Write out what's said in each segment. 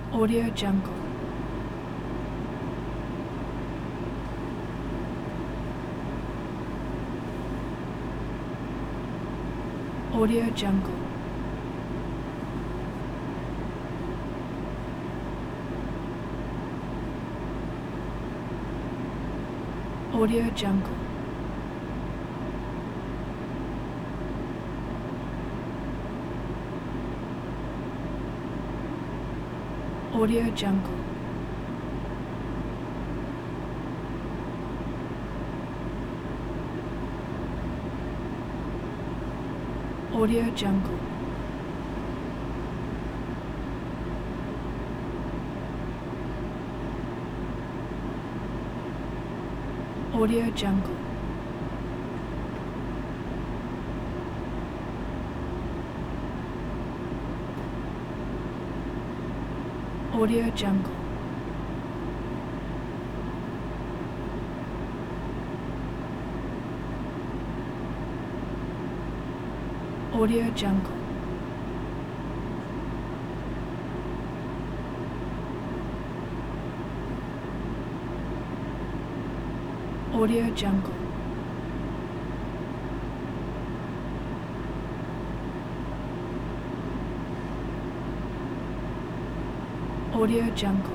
Audio Jungle. Audio Jungle. Audio Jungle. Audio Jungle. Audio Jungle. Audio Jungle. Audio Jungle. Audio Jungle. Audio Jungle. Audio Jungle.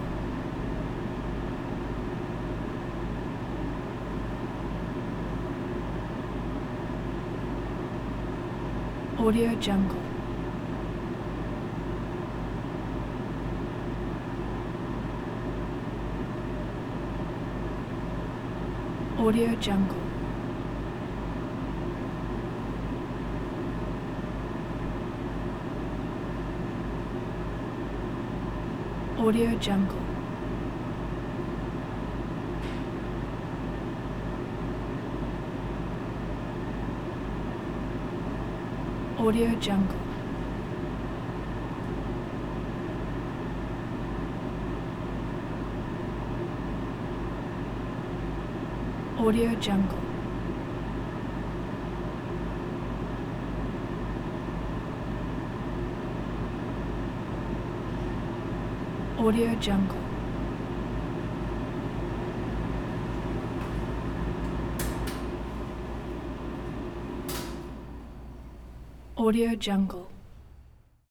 Audio Jungle. Audio Jungle. Audio Jungle. Audio Jungle. Audio Jungle. Audio Jungle. Audio Jungle.